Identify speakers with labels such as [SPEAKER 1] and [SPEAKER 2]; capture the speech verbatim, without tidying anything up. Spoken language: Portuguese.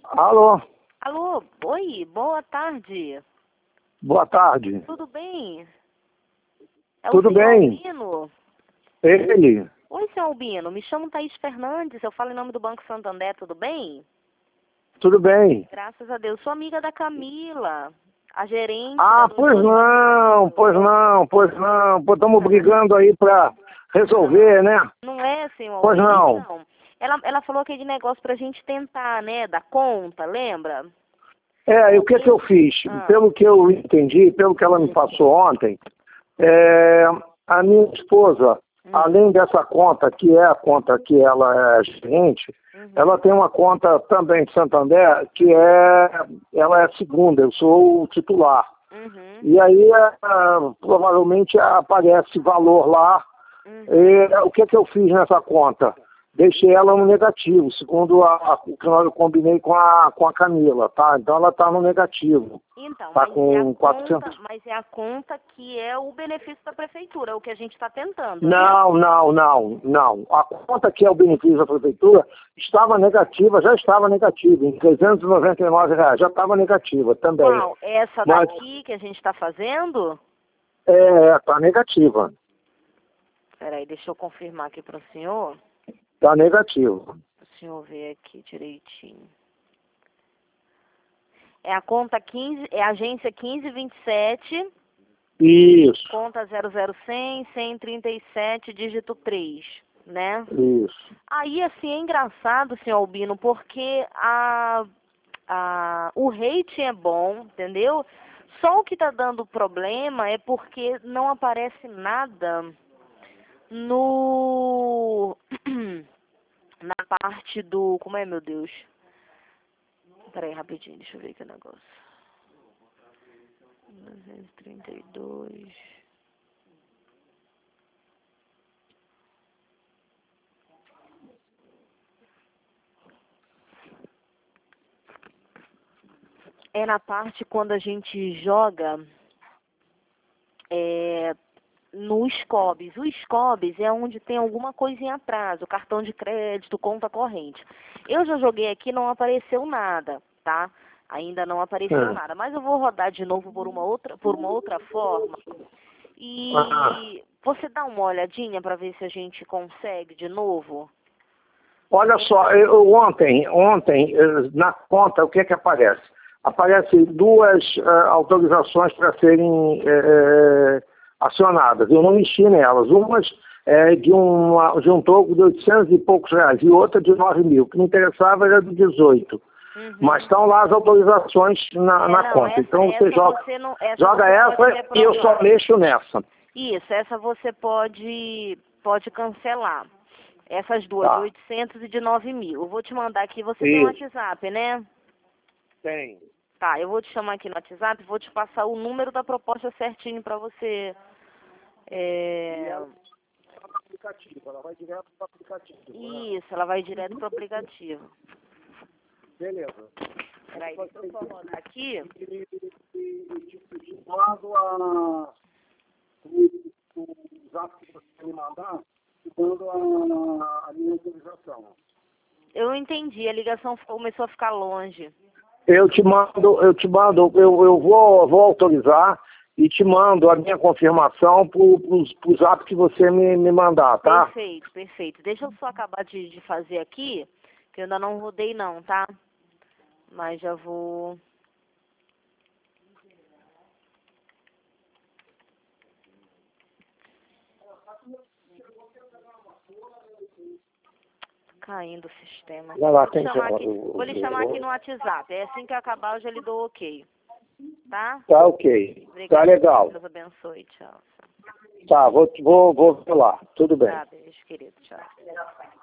[SPEAKER 1] Alô,
[SPEAKER 2] Alô, oi, boa tarde.
[SPEAKER 1] boa tarde.
[SPEAKER 2] Tudo bem? É o
[SPEAKER 1] Tudo
[SPEAKER 2] senhor
[SPEAKER 1] bem?
[SPEAKER 2] Albino?
[SPEAKER 1] Ele?
[SPEAKER 2] Oi, senhor Albino, me chamo Thaís Fernandes, eu falo em nome do Banco Santander, tudo bem?
[SPEAKER 1] Tudo bem?
[SPEAKER 2] Graças a Deus, sou amiga da Camila, a gerente
[SPEAKER 1] Ah,
[SPEAKER 2] da
[SPEAKER 1] pois
[SPEAKER 2] Lojas
[SPEAKER 1] não, pois não, pois não. Pô, estamos brigando aí pra resolver, né?
[SPEAKER 2] Não é, senhor
[SPEAKER 1] Pois
[SPEAKER 2] Albino?
[SPEAKER 1] não.
[SPEAKER 2] Então, ela, ela falou aquele negócio pra gente tentar, né, da conta, lembra?
[SPEAKER 1] É, e o que que eu fiz?
[SPEAKER 2] Ah.
[SPEAKER 1] Pelo que eu entendi, pelo que ela me passou ontem, é, a minha esposa,
[SPEAKER 2] Hum.
[SPEAKER 1] além dessa conta, que é a conta que ela é gerente,
[SPEAKER 2] Uhum.
[SPEAKER 1] ela tem uma conta também de Santander, que é, ela é a segunda, eu sou o titular.
[SPEAKER 2] Uhum.
[SPEAKER 1] E aí, é, provavelmente, aparece valor lá.
[SPEAKER 2] Uhum.
[SPEAKER 1] E, o que que eu fiz nessa conta? Deixei ela no negativo, segundo a, a, o que eu combinei com a, com a Camila, tá? Então ela está no negativo.
[SPEAKER 2] Então,
[SPEAKER 1] Tá
[SPEAKER 2] mas,
[SPEAKER 1] com
[SPEAKER 2] é a
[SPEAKER 1] quatrocentos.
[SPEAKER 2] conta, mas é a conta que é o benefício da prefeitura, é o que a gente está tentando, né?
[SPEAKER 1] Não, não, não, não. A conta que é o benefício da prefeitura estava negativa, já estava negativa, em trezentos e noventa e nove reais, já estava negativa também.
[SPEAKER 2] Qual? Essa
[SPEAKER 1] Mas,
[SPEAKER 2] daqui que a gente está fazendo?
[SPEAKER 1] é, está negativa,
[SPEAKER 2] Peraí, deixa eu confirmar aqui para o senhor.
[SPEAKER 1] está negativa.
[SPEAKER 2] O senhor ver aqui direitinho. É a conta quinze, é a agência quinze vinte e sete,
[SPEAKER 1] Isso,
[SPEAKER 2] conta zero zero cem, cento e trinta e sete, dígito três, né?
[SPEAKER 1] isso.
[SPEAKER 2] Aí, assim, é engraçado, senhor Albino, porque a, a, o rating é bom, entendeu? Só o que tá dando problema é porque não aparece nada no... na parte do... Como é, meu Deus? Peraí, rapidinho, deixa eu ver aqui o negócio. duzentos e trinta e dois... É na parte quando a gente joga é, no Scobis. O Scobis é onde tem alguma coisinha atrás, o cartão de crédito, conta corrente. Eu já joguei aqui, não apareceu nada, tá? Ainda não apareceu
[SPEAKER 1] É.
[SPEAKER 2] nada, mas eu vou rodar de novo por uma outra, por uma outra forma.
[SPEAKER 1] Ah,
[SPEAKER 2] E você dá uma olhadinha para ver se a gente consegue de novo?
[SPEAKER 1] olha só, eu, ontem, ontem, eh, na conta, o que que aparece? Aparecem duas eh, autorizações para serem eh, acionadas. Eu não mexi nelas. Umas é de, uma, de um troco de oitocentos e poucos reais e outra de nove mil. O que me interessava era de dezoito.
[SPEAKER 2] Uhum.
[SPEAKER 1] Mas estão lá as autorizações na,
[SPEAKER 2] É,
[SPEAKER 1] na
[SPEAKER 2] não,
[SPEAKER 1] conta.
[SPEAKER 2] essa,
[SPEAKER 1] Então você
[SPEAKER 2] essa
[SPEAKER 1] joga,
[SPEAKER 2] você não, essa
[SPEAKER 1] joga
[SPEAKER 2] você pode
[SPEAKER 1] essa e eu só
[SPEAKER 2] reprovar.
[SPEAKER 1] mexo nessa.
[SPEAKER 2] Isso, essa você pode, pode cancelar. Essas duas, de
[SPEAKER 1] Tá.
[SPEAKER 2] oitocentos e de nove mil. Eu vou te mandar aqui, você tem um
[SPEAKER 1] Isso.
[SPEAKER 2] WhatsApp, né?
[SPEAKER 1] Tem.
[SPEAKER 2] Tá, eu vou te chamar aqui no WhatsApp, vou te passar o número da proposta certinho pra você. É...
[SPEAKER 1] Aplicativo, ela vai direto para o aplicativo.
[SPEAKER 2] Isso, ela vai direto pro aplicativo.
[SPEAKER 1] Beleza.
[SPEAKER 2] Peraí, deixa eu só rodar aqui.
[SPEAKER 1] E, e, e, e te mando a, o, o zap que você me mandar, te mando a, a minha autorização.
[SPEAKER 2] Eu entendi, a ligação ficou- começou a ficar longe.
[SPEAKER 1] Eu te mando, eu te mando, eu, eu vou, vou autorizar e te mando a minha confirmação pro, pros, pro zap que você me, me mandar, tá?
[SPEAKER 2] Perfeito, perfeito. Deixa eu só acabar de, de fazer aqui, que eu ainda não rodei não, tá? Mas já vou... Caindo o sistema.
[SPEAKER 1] Vai lá,
[SPEAKER 2] Vou,
[SPEAKER 1] quem
[SPEAKER 2] chamar
[SPEAKER 1] quer?
[SPEAKER 2] aqui, vou lhe chamar aqui no WhatsApp. É assim que eu acabar, eu já lhe dou ok. Tá?
[SPEAKER 1] Tá ok.
[SPEAKER 2] Obrigada.
[SPEAKER 1] Tá legal.
[SPEAKER 2] Deus abençoe. Tchau.
[SPEAKER 1] Tá, vou, vou, vou ver lá. Tudo bem.
[SPEAKER 2] Tá, beijo, querido. Tchau.